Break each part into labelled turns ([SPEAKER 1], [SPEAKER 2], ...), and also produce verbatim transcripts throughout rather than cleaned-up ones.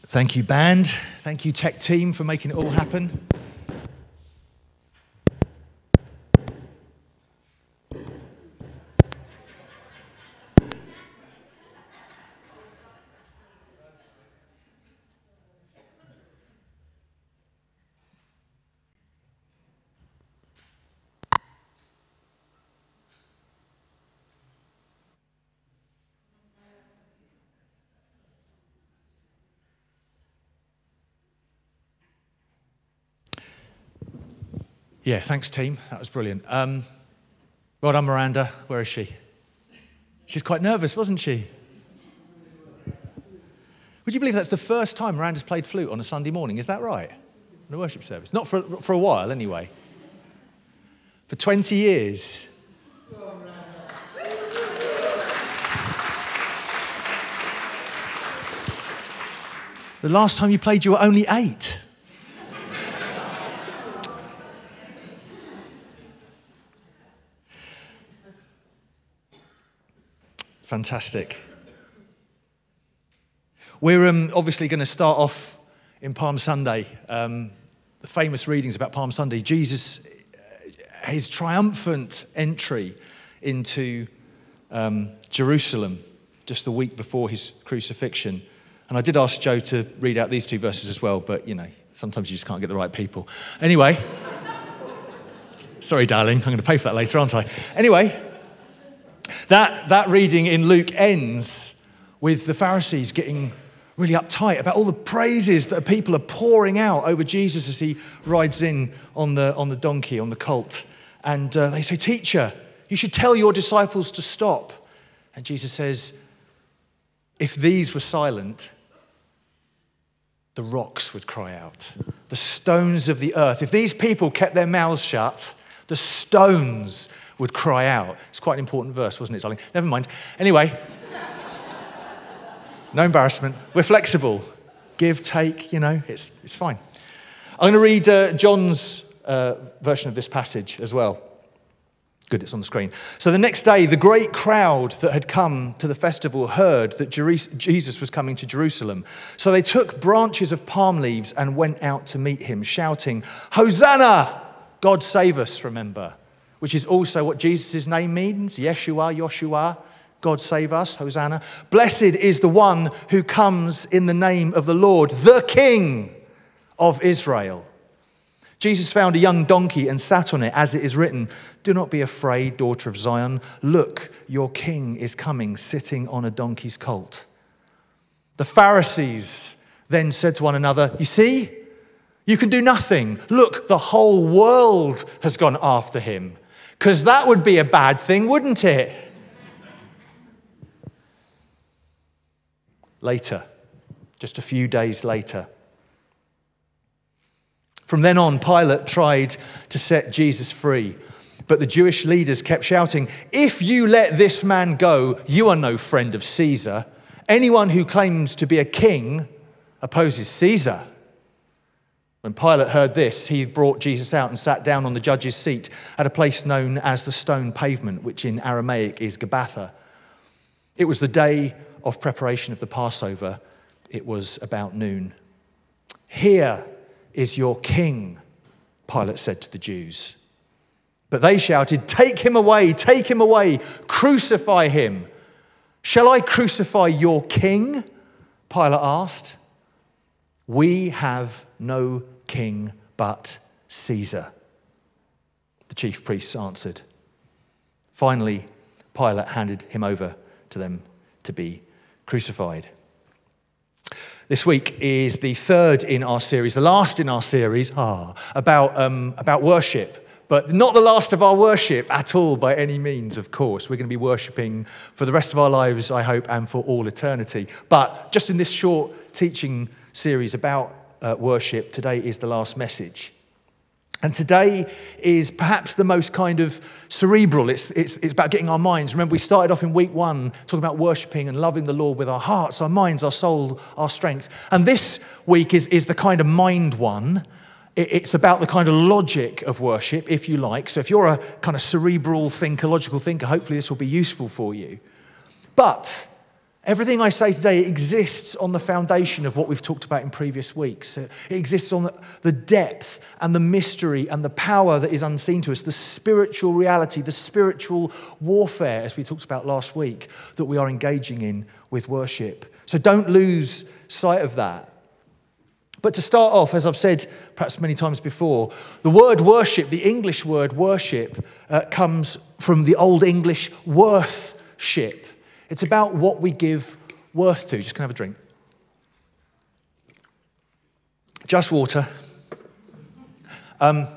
[SPEAKER 1] Thank you, band. Thank you, tech team, for making it all happen. Yeah, thanks, team. That was brilliant. Um, well done, Miranda. Where is she? She's quite nervous, wasn't she? Would you believe that's the first time Miranda's played flute on a Sunday morning? Is that right? In a worship service. Not for, for a while, anyway. For twenty years. The last time you played, you were only eight. Fantastic. We're um, obviously going to start off in Palm Sunday. Um, the famous readings about Palm Sunday. Jesus, uh, his triumphant entry into um, Jerusalem just the week before his crucifixion. And I did ask Joe to read out these two verses as well, but, you know, sometimes you just can't get the right people. Anyway. Sorry, darling. I'm going to pay for that later, aren't I? Anyway. That, that reading in Luke ends with the Pharisees getting really uptight about all the praises that people are pouring out over Jesus as he rides in on the, on the donkey, on the colt. And uh, they say, "Teacher, you should tell your disciples to stop." And Jesus says, if these were silent, the rocks would cry out. The stones of the earth. If these people kept their mouths shut, the stones would cry out. It's quite an important verse, wasn't it, darling? Never mind. Anyway, no embarrassment. We're flexible. Give, take, you know, it's it's fine. I'm going to read uh, John's uh, version of this passage as well. Good, it's on the screen. So the next day, the great crowd that had come to the festival heard that Jesus was coming to Jerusalem. So they took branches of palm leaves and went out to meet him, shouting, "Hosanna! God save us," remember. Which is also what Jesus' name means. Yeshua, Yoshua, God save us, Hosanna. Blessed is the one who comes in the name of the Lord, the King of Israel. Jesus found a young donkey and sat on it, as it is written, "Do not be afraid, daughter of Zion. Look, your king is coming, sitting on a donkey's colt." The Pharisees then said to one another, "You see, you can do nothing. Look, the whole world has gone after him." Because that would be a bad thing, wouldn't it? Later, just a few days later. From then on, Pilate tried to set Jesus free. But the Jewish leaders kept shouting, "If you let this man go, you are no friend of Caesar. Anyone who claims to be a king opposes Caesar." When Pilate heard this, he brought Jesus out and sat down on the judge's seat at a place known as the Stone Pavement, which in Aramaic is Gabbatha. It was the day of preparation of the Passover. It was about noon. "Here is your king," Pilate said to the Jews. But they shouted, "Take him away, take him away, crucify him." "Shall I crucify your king?" Pilate asked. "We have no king but Caesar," the chief priests answered. Finally, Pilate handed him over to them to be crucified. This week is the third in our series, the last in our series, ah, about, um, about worship. But not the last of our worship at all, by any means, of course. We're going to be worshipping for the rest of our lives, I hope, and for all eternity. But just in this short teaching series about uh, worship, today is the last message. And today is perhaps the most kind of cerebral. It's, it's, it's about getting our minds. Remember, we started off in week one talking about worshipping and loving the Lord with our hearts, our minds, our soul, our strength. And this week is, is the kind of mind one. It's about the kind of logic of worship, if you like. So if you're a kind of cerebral thinker, logical thinker, hopefully this will be useful for you. But Everything I say today exists on the foundation of what we've talked about in previous weeks. It exists on the depth and the mystery and the power that is unseen to us, the spiritual reality, the spiritual warfare, as we talked about last week, that we are engaging in with worship. So don't lose sight of that. But to start off, as I've said perhaps many times before, the word worship, the English word worship, uh, comes from the Old English worthship. It's about what we give worth to. Just gonna have a drink. Just water. Um,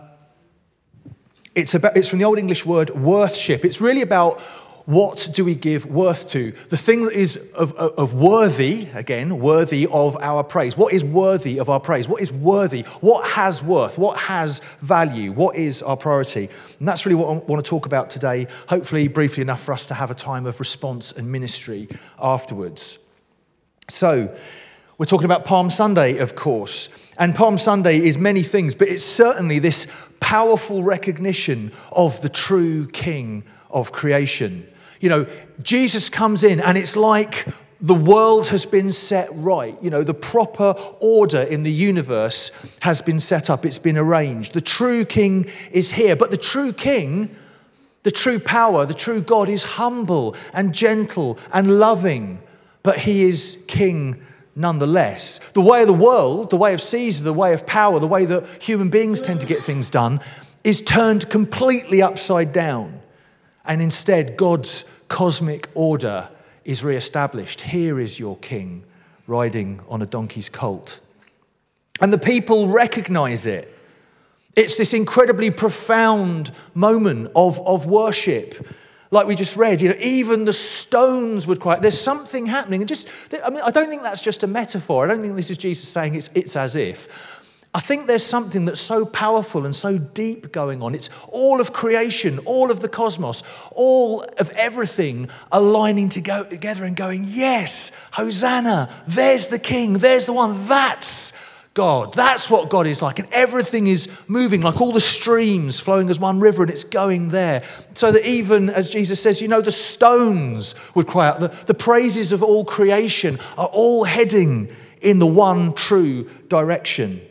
[SPEAKER 1] it's about. It's from the Old English word worthship. It's really about what do we give worth to? The thing that is of, of, of worthy, again, worthy of our praise. What is worthy of our praise? What is worthy? What has worth? What has value? What is our priority? And that's really what I want to talk about today, hopefully briefly enough for us to have a time of response and ministry afterwards. So, we're talking about Palm Sunday, of course. And Palm Sunday is many things, but it's certainly this powerful recognition of the true King of creation. You know, Jesus comes in and it's like the world has been set right. You know, the proper order in the universe has been set up. It's been arranged. The true King is here. But the true King, the true power, the true God is humble and gentle and loving. But he is King nonetheless. The way of the world, the way of Caesar, the way of power, the way that human beings tend to get things done is turned completely upside down. And instead, God's cosmic order is re-established. Here is your king riding on a donkey's colt. And the people recognize it. It's this incredibly profound moment of, of worship. Like we just read, you know, even the stones would cry. There's something happening. And just, I mean, I don't think that's just a metaphor. I don't think this is Jesus saying it's, it's as if. I think there's something that's so powerful and so deep going on. It's all of creation, all of the cosmos, all of everything aligning to go together and going, yes, Hosanna, there's the King, there's the one, that's God. That's what God is like. And everything is moving like all the streams flowing as one river and it's going there. So that even, as Jesus says, you know, the stones would cry out. The, the praises of all creation are all heading in the one true direction.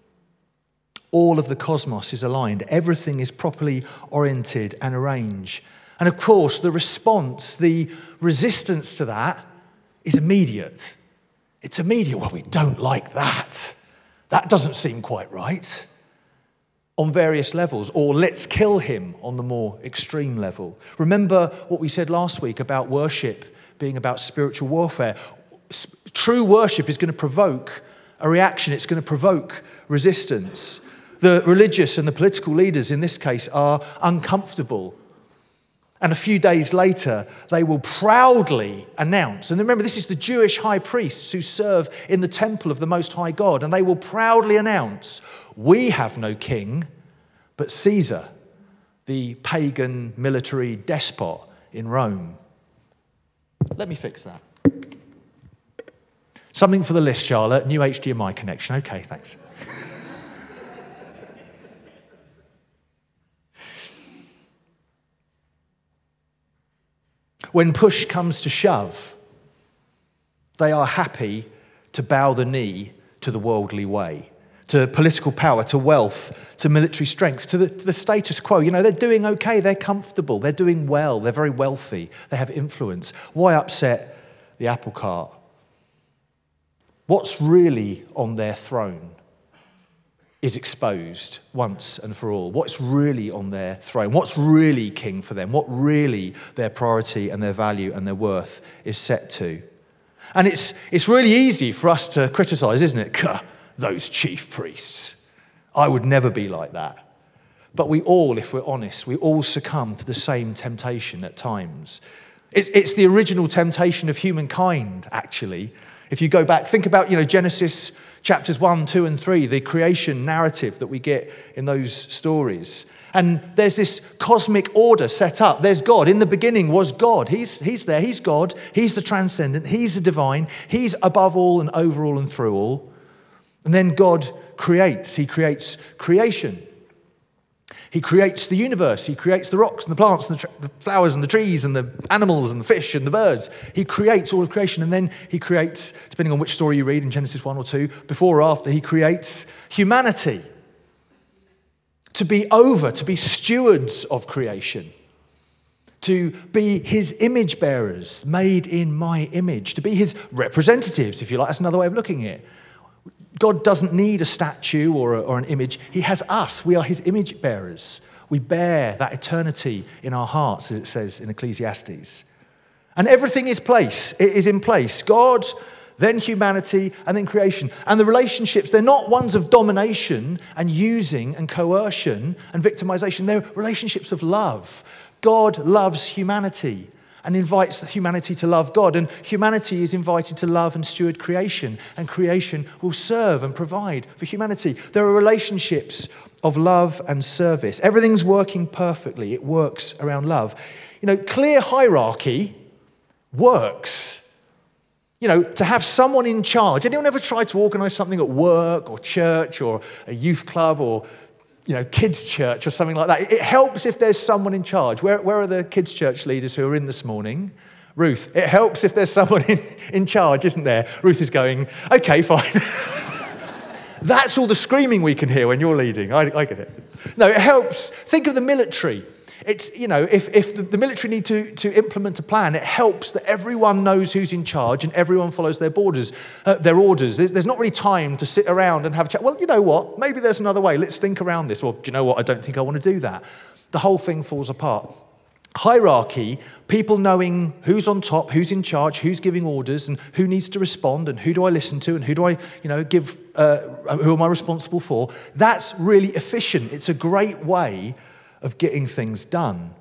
[SPEAKER 1] All of the cosmos is aligned. Everything is properly oriented and arranged. And of course, the response, the resistance to that is immediate. It's immediate. Well, we don't like that. That doesn't seem quite right. On various levels. Or let's kill him on the more extreme level. Remember what we said last week about worship being about spiritual warfare. True worship is going to provoke a reaction. It's going to provoke resistance. The religious and the political leaders in this case are uncomfortable. And a few days later, they will proudly announce, and remember this is the Jewish high priests who serve in the temple of the Most High God, and they will proudly announce, we have no king but Caesar, the pagan military despot in Rome. Let me fix that. Something for the list, Charlotte, new H D M I connection. Okay, thanks. When push comes to shove, they are happy to bow the knee to the worldly way, to political power, to wealth, to military strength, to the, to the status quo. You know, they're doing okay, they're comfortable, they're doing well, they're very wealthy, they have influence. Why upset the apple cart? What's really on their throne is exposed once and for all. What's really on their throne, what's really king for them, what really their priority and their value and their worth is set to. And it's it's really easy for us to criticize, isn't it? Gah, those chief priests. I would never be like that. But we all, if we're honest, we all succumb to the same temptation at times. It's, it's the original temptation of humankind, actually. If you go back, think about, you know, Genesis chapters one, two, and three, the creation narrative that we get in those stories. And there's this cosmic order set up. There's God. In the beginning was God. He's, he's there. He's God. He's the transcendent. He's the divine. He's above all and over all and through all. And then God creates. He creates creation. He creates the universe. He creates the rocks and the plants and the, tra- the flowers and the trees and the animals and the fish and the birds. He creates all of creation, and then he creates, depending on which story you read in Genesis one or two, before or after, he creates humanity to be over, to be stewards of creation, to be his image bearers, made in my image, to be his representatives, if you like. That's another way of looking at it. God doesn't need a statue or, a, or an image. He has us. We are his image bearers. We bear that eternity in our hearts, as it says in Ecclesiastes. And everything is place. It is in place. God, then humanity, and then creation. And the relationships, they're not ones of domination and using and coercion and victimization. They're relationships of love. God loves humanity and invites humanity to love God. And humanity is invited to love and steward creation. And creation will serve and provide for humanity. There are relationships of love and service. Everything's working perfectly. It works around love. You know, clear hierarchy works. You know, to have someone in charge. Anyone ever tried to organise something at work or church or a youth club or, you know, kids' church or something like that? It helps if there's someone in charge. Where, where are the kids' church leaders who are in this morning? Ruth, it helps if there's someone in, in charge, isn't there? Ruth is going, okay, fine. That's all the screaming we can hear when you're leading. I, I get it. No, it helps. Think of the military. It's, you know, if, if the, the military need to, to implement a plan, it helps that everyone knows who's in charge and everyone follows their borders, uh, their orders. There's, there's not really time to sit around and have a chat. Well, you know what? Maybe there's another way. Let's think around this. Or, do you know what? I don't think I want to do that. The whole thing falls apart. Hierarchy, people knowing who's on top, who's in charge, who's giving orders, and who needs to respond, and who do I listen to, and who do I, you know, give, uh, who am I responsible for? That's really efficient. It's a great way of getting things done.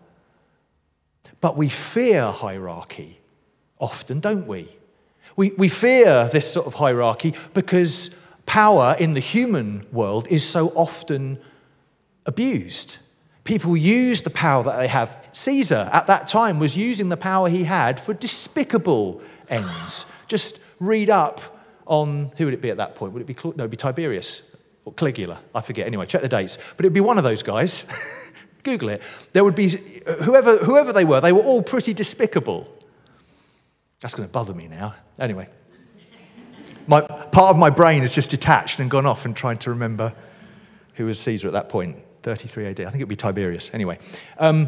[SPEAKER 1] But we fear hierarchy often, don't we? We, we fear this sort of hierarchy because power in the human world is so often abused. People use the power that they have. Caesar, at that time, was using the power he had for despicable ends. Just read up on, who would it be at that point? Would it be, no, it'd be Tiberius or Caligula? I forget. Anyway, check the dates. But it'd be one of those guys. Google it. There would be, whoever, whoever they were, they were all pretty despicable. That's going to bother me now. Anyway. My, part of my brain has just detached and gone off and tried to remember who was Caesar at that point. thirty-three A D. I think it would be Tiberius. Anyway. Um,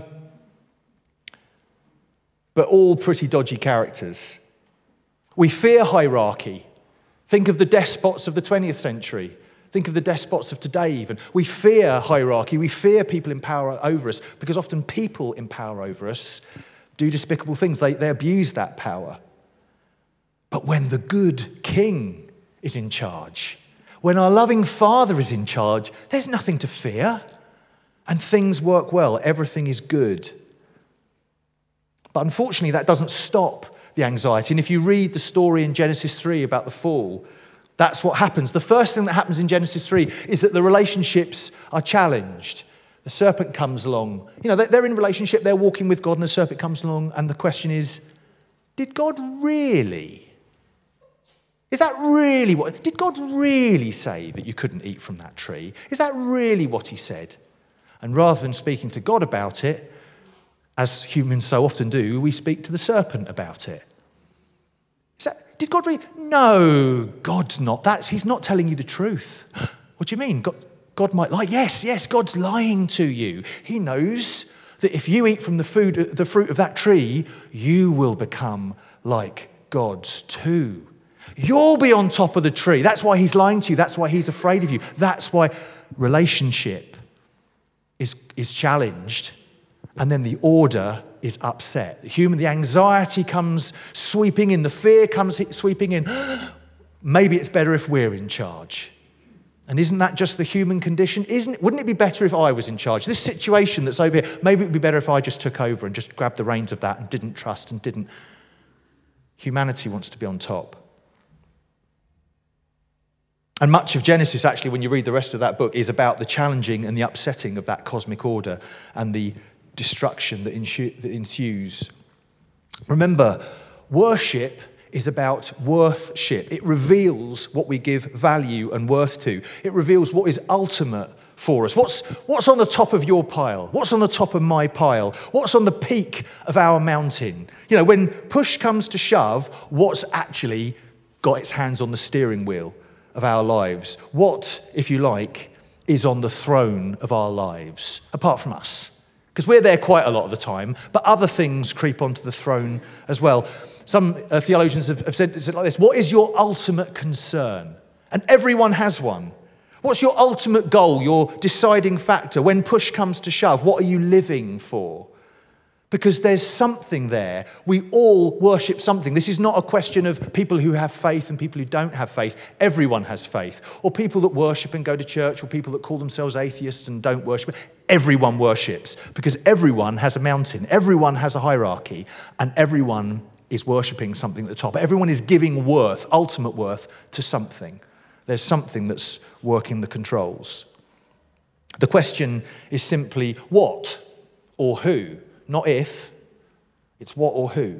[SPEAKER 1] but all pretty dodgy characters. We fear hierarchy. Think of the despots of the twentieth century. Think of the despots of today even. We fear hierarchy. We fear people in power over us because often people in power over us do despicable things. They, they abuse that power. But when the good king is in charge, when our loving Father is in charge, there's nothing to fear. And things work well. Everything is good. But unfortunately, that doesn't stop the anxiety. And if you read the story in Genesis three about the fall, that's what happens. The first thing that happens in Genesis three is that the relationships are challenged. The serpent comes along. You know, they're in a relationship, they're walking with God, and the serpent comes along, and the question is, did God really? Is that really what? Did God really say that you couldn't eat from that tree? Is that really what he said? And rather than speaking to God about it, as humans so often do, we speak to the serpent about it. Is that, did God really? No, God's not. That's, he's not telling you the truth. What do you mean? God, God might lie. Yes, yes, God's lying to you. He knows that if you eat from the food, the fruit of that tree, you will become like gods too. You'll be on top of the tree. That's why he's lying to you. That's why he's afraid of you. That's why relationship is, is challenged. And then the order is upset. The human, the anxiety comes sweeping in. The fear comes sweeping in. Maybe it's better if we're in charge. And isn't that just the human condition? Isn't, wouldn't it be better if I was in charge? This situation that's over here, maybe it would be better if I just took over and just grabbed the reins of that and didn't trust and didn't. Humanity wants to be on top. And much of Genesis, actually, when you read the rest of that book, is about the challenging and the upsetting of that cosmic order and the destruction that ensues. Remember, worship is about worthship. It reveals what we give value and worth to. It reveals what is ultimate for us? What's, what's on the top of your pile? What's on the top of my pile? What's on the peak of our mountain? You know, when push comes to shove, what's actually got its hands on the steering wheel of our lives? What, if you like, is on the throne of our lives, apart from us? Because we're there quite a lot of the time, but other things creep onto the throne as well. Some uh, theologians have, have said, said it like this: what is your ultimate concern? And everyone has one. What's your ultimate goal, your deciding factor? When push comes to shove, what are you living for? Because there's something there. We all worship something. This is not a question of people who have faith and people who don't have faith. Everyone has faith. Or people that worship and go to church, or people that call themselves atheists and don't worship. Everyone worships, because everyone has a mountain. Everyone has a hierarchy, and everyone is worshipping something at the top. Everyone is giving worth, ultimate worth, to something. There's something that's working the controls. The question is simply what or who, not if. It's what or who.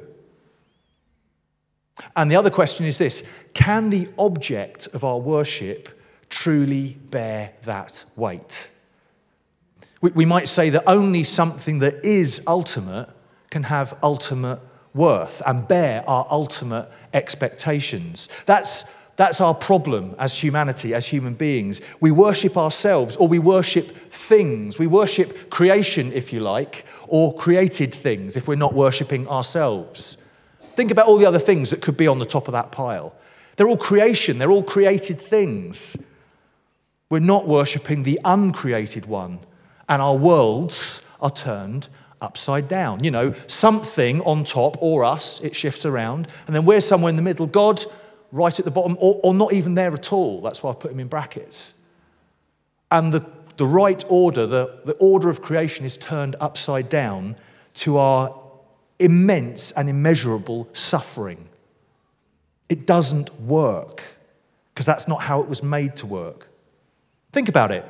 [SPEAKER 1] And the other question is this: can the object of our worship truly bear that weight? We, we might say that only something that is ultimate can have ultimate worth and bear our ultimate expectations. That's That's our problem as humanity, as human beings. We worship ourselves, or we worship things. We worship creation, if you like, or created things if we're not worshipping ourselves. Think about all the other things that could be on the top of that pile. They're all creation. They're all created things. We're not worshipping the uncreated one, and our worlds are turned upside down. You know, something on top, or us, it shifts around, and then we're somewhere in the middle. God, right at the bottom, or, or not even there at all. That's why I put him in brackets. And the, the right order, the, the order of creation is turned upside down to our immense and immeasurable suffering. It doesn't work, because that's not how it was made to work. Think about it.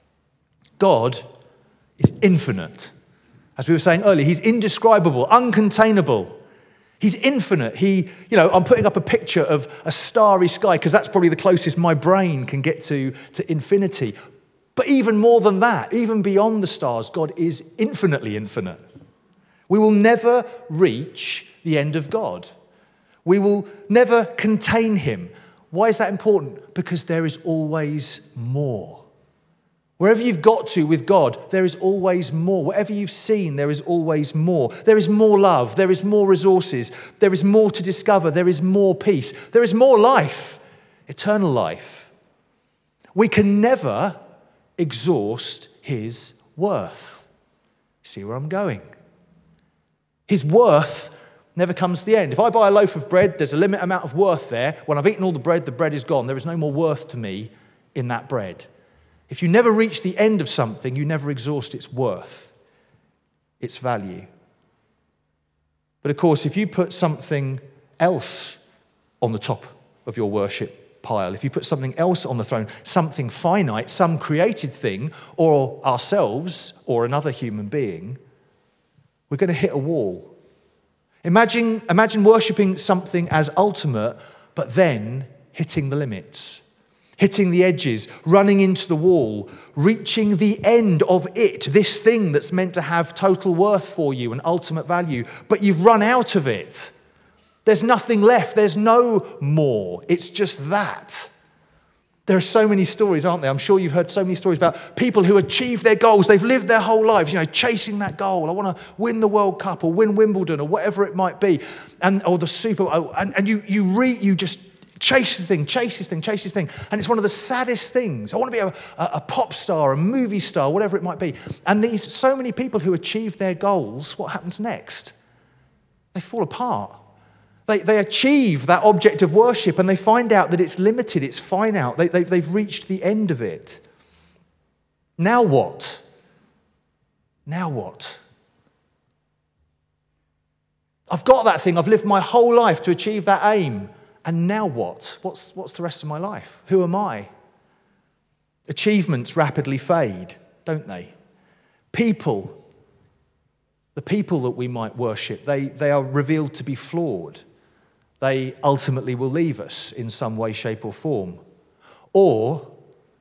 [SPEAKER 1] God is infinite. As we were saying earlier, he's indescribable, uncontainable. He's infinite. He, you know, I'm putting up a picture of a starry sky because that's probably the closest my brain can get to, to infinity. But even more than that, even beyond the stars, God is infinitely infinite. We will never reach the end of God. We will never contain him. Why is that important? Because there is always more. Wherever you've got to with God, there is always more. Whatever you've seen, there is always more. There is more love. There is more resources. There is more to discover. There is more peace. There is more life, eternal life. We can never exhaust his worth. See where I'm going? His worth never comes to the end. If I buy a loaf of bread, there's a limited amount of worth there. When I've eaten all the bread, the bread is gone. There is no more worth to me in that bread. If you never reach the end of something, you never exhaust its worth, its value. But of course, if you put something else on the top of your worship pile, if you put something else on the throne, something finite, some created thing, or ourselves, or another human being, we're going to hit a wall. Imagine, imagine worshipping something as ultimate, but then hitting the limits. Hitting the edges, running into the wall, reaching the end of it, this thing that's meant to have total worth for you and ultimate value, but you've run out of it. There's nothing left. There's no more. It's just that. There are so many stories, aren't there? I'm sure you've heard so many stories about people who achieve their goals. They've lived their whole lives, you know, chasing that goal. I want to win the World Cup or win Wimbledon or whatever it might be, and or the Super Bowl. And, and you you re, you just chase this thing, chase this thing, chase this thing. And it's one of the saddest things. I want to be a, a, a pop star, a movie star, whatever it might be. And these so many people who achieve their goals, what happens next? They fall apart. They, they achieve that object of worship and they find out that it's limited, it's finite. They, they, they've reached the end of it. Now what? Now what? I've got that thing. I've lived my whole life to achieve that aim. And now what? What's, what's the rest of my life? Who am I? Achievements rapidly fade, don't they? People, the people that we might worship, they, they are revealed to be flawed. They ultimately will leave us in some way, shape, or form. Or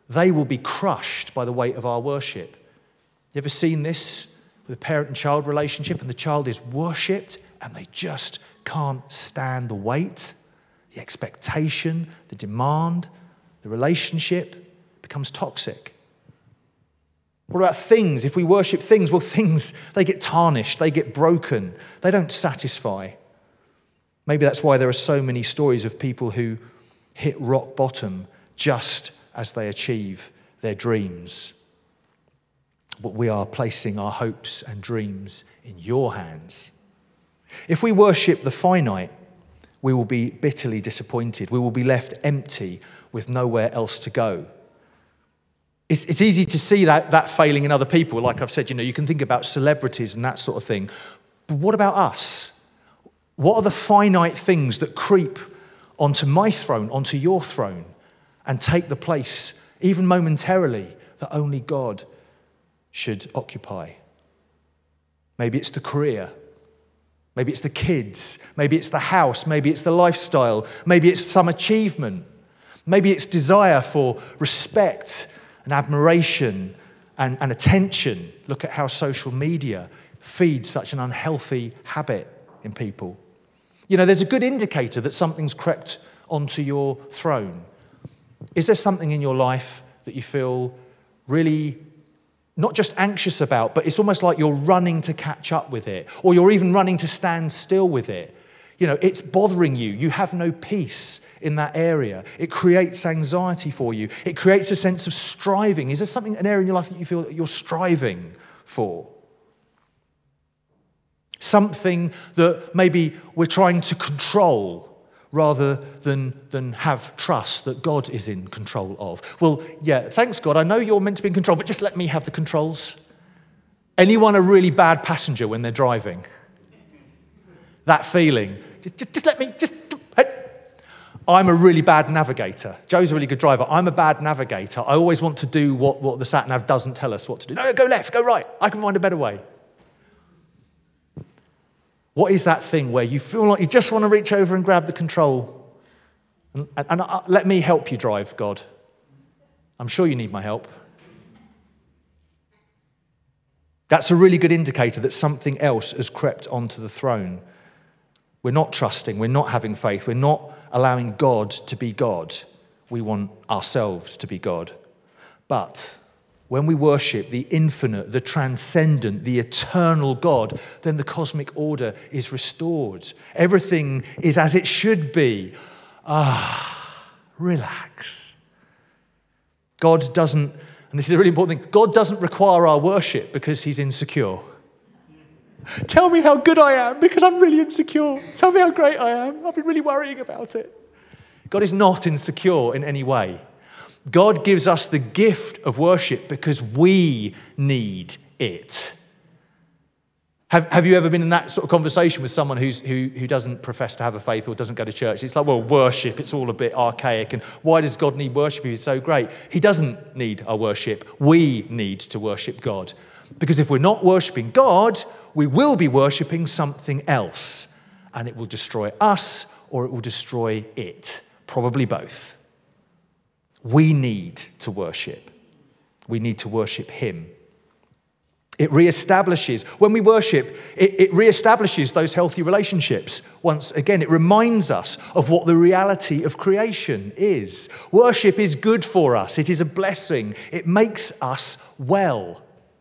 [SPEAKER 1] they will be crushed by the weight of our worship. You ever seen this with a parent and child relationship, and the child is worshipped and they just can't stand the weight, the expectation, the demand, the relationship becomes toxic. What about things? If we worship things, well, things, they get tarnished, they get broken, they don't satisfy. Maybe that's why there are so many stories of people who hit rock bottom just as they achieve their dreams. But we are placing our hopes and dreams in your hands. If we worship the finite, we will be bitterly disappointed. We will be left empty with nowhere else to go. It's, it's easy to see that, that failing in other people. Like I've said, you know, you can think about celebrities and that sort of thing. But what about us? What are the finite things that creep onto my throne, onto your throne, and take the place, even momentarily, that only God should occupy? Maybe it's the career. Maybe it's the kids. Maybe it's the house. Maybe it's the lifestyle. Maybe it's some achievement. Maybe it's desire for respect and admiration and, and attention. Look at how social media feeds such an unhealthy habit in people. You know, there's a good indicator that something's crept onto your throne. Is there something in your life that you feel really not just anxious about, but it's almost like you're running to catch up with it, or you're even running to stand still with it? You know, it's bothering you. You have no peace in that area. It creates anxiety for you. It creates a sense of striving. Is there something, an area in your life that you feel that you're striving for? Something that maybe we're trying to control rather than, than have trust that God is in control of. Well, yeah, thanks God, I know you're meant to be in control, but just let me have the controls. Anyone a really bad passenger when they're driving? That feeling. Just, just, just let me, just, hey. I'm a really bad navigator. Joe's a really good driver. I'm a bad navigator. I always want to do what, what the sat-nav doesn't tell us what to do. No, go left, go right. I can find a better way. What is that thing where you feel like you just want to reach over and grab the control? And, and, and uh, let me help you drive, God. I'm sure you need my help. That's a really good indicator that something else has crept onto the throne. We're not trusting, we're not having faith, we're not allowing God to be God. We want ourselves to be God. But when we worship the infinite, the transcendent, the eternal God, then the cosmic order is restored. Everything is as it should be. Ah, relax. God doesn't, and this is a really important thing, God doesn't require our worship because he's insecure. Tell me how good I am because I'm really insecure. Tell me how great I am. I've been really worrying about it. God is not insecure in any way. God gives us the gift of worship because we need it. Have, have you ever been in that sort of conversation with someone who's, who, who doesn't profess to have a faith or doesn't go to church? It's like, well, worship, it's all a bit archaic. And why does God need worship if he's so great? He doesn't need our worship. We need to worship God. Because if we're not worshiping God, we will be worshiping something else. And it will destroy us or it will destroy it. Probably both. We need to worship. We need to worship him. It reestablishes, when we worship, it, it reestablishes those healthy relationships. Once again, it reminds us of what the reality of creation is. Worship is good for us. It is a blessing. It makes us well.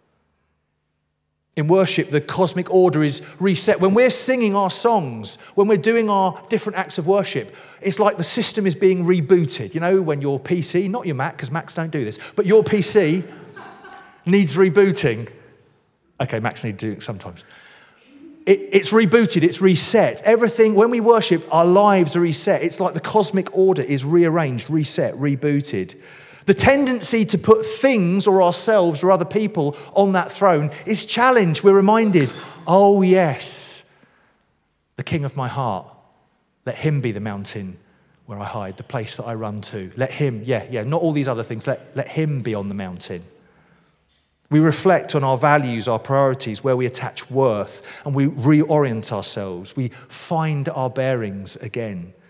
[SPEAKER 1] In worship, the cosmic order is reset. When we're singing our songs, when we're doing our different acts of worship, it's like the system is being rebooted. You know, when your P C, not your Mac, because Macs don't do this, but your P C needs rebooting. Okay, Macs need to do it sometimes. It, it's rebooted, it's reset. Everything, when we worship, our lives are reset. It's like the cosmic order is rearranged, reset, rebooted. The tendency to put things or ourselves or other people on that throne is challenged. We're reminded, oh yes, the king of my heart. Let him be the mountain where I hide, the place that I run to. Let him, yeah, yeah, not all these other things. Let, let him be on the mountain. We reflect on our values, our priorities, where we attach worth, and we reorient ourselves. We find our bearings again.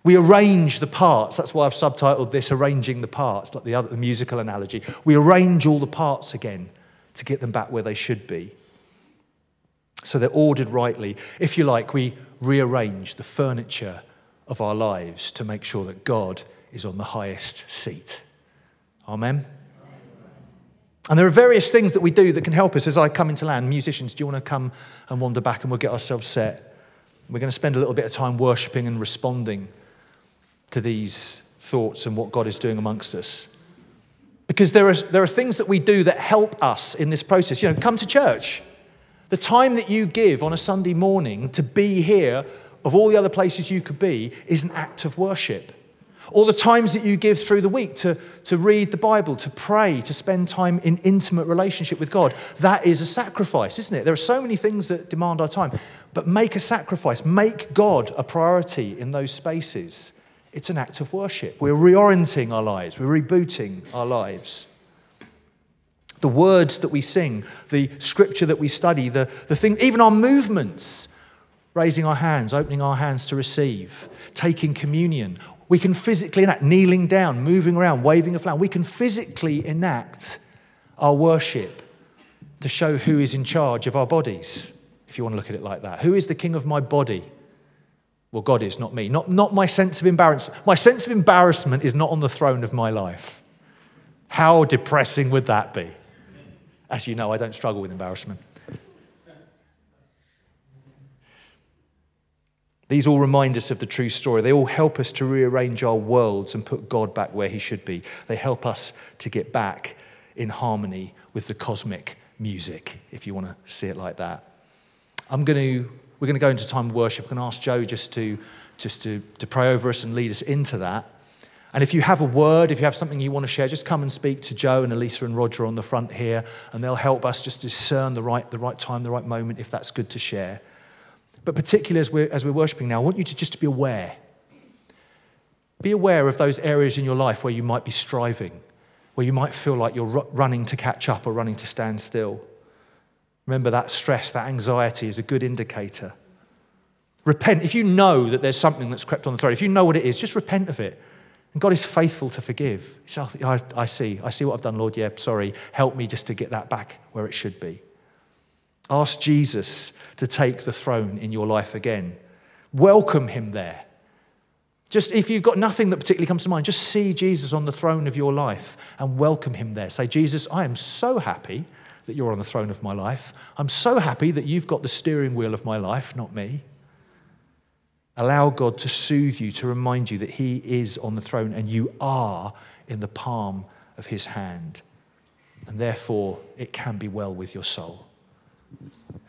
[SPEAKER 1] We arrange the parts. That's why I've subtitled this Arranging the Parts, like the other the musical analogy. We arrange all the parts again to get them back where they should be. So they're ordered rightly. If you like, we rearrange the furniture of our lives to make sure that God is on the highest seat. Amen? And there are various things that we do that can help us as I come into land. Musicians, do you want to come and wander back and we'll get ourselves set? We're going to spend a little bit of time worshipping and responding to these thoughts and what God is doing amongst us. Because there are, there are things that we do that help us in this process. You know, come to church. The time that you give on a Sunday morning to be here, of all the other places you could be, is an act of worship. Or the times that you give through the week to, to read the Bible, to pray, to spend time in intimate relationship with God, that is a sacrifice, isn't it? There are so many things that demand our time. But make a sacrifice. Make God a priority in those spaces. It's an act of worship. We're reorienting our lives. We're rebooting our lives. The words that we sing, the scripture that we study, the, the thing, even our movements, raising our hands, opening our hands to receive, taking communion. We can physically enact, kneeling down, moving around, waving a flag. We can physically enact our worship to show who is in charge of our bodies, if you want to look at it like that. Who is the king of my body? Well, God is, not me. Not, not my sense of embarrassment. My sense of embarrassment is not on the throne of my life. How depressing would that be? As you know, I don't struggle with embarrassment. These all remind us of the true story. They all help us to rearrange our worlds and put God back where he should be. They help us to get back in harmony with the cosmic music, if you want to see it like that. I'm going to, we're going to go into time of worship. I'm going to ask Joe just to, just to, to pray over us and lead us into that. And if you have a word, if you have something you want to share, just come and speak to Joe and Elisa and Roger on the front here, and they'll help us just discern the right, the right time, the right moment, if that's good to share. But particularly as we're, as we're worshiping now, I want you to just to be aware. Be aware of those areas in your life where you might be striving, where you might feel like you're running to catch up or running to stand still. Remember, that stress, that anxiety is a good indicator. Repent. If you know that there's something that's crept on the thread, if you know what it is, just repent of it. And God is faithful to forgive. So I, I see. I see what I've done, Lord. Yeah, sorry. Help me just to get that back where it should be. Ask Jesus to take the throne in your life again. Welcome him there. Just if you've got nothing that particularly comes to mind, just see Jesus on the throne of your life and welcome him there. Say, Jesus, I am so happy that you're on the throne of my life. I'm so happy that you've got the steering wheel of my life, not me. Allow God to soothe you, to remind you that he is on the throne and you are in the palm of his hand. And therefore, it can be well with your soul.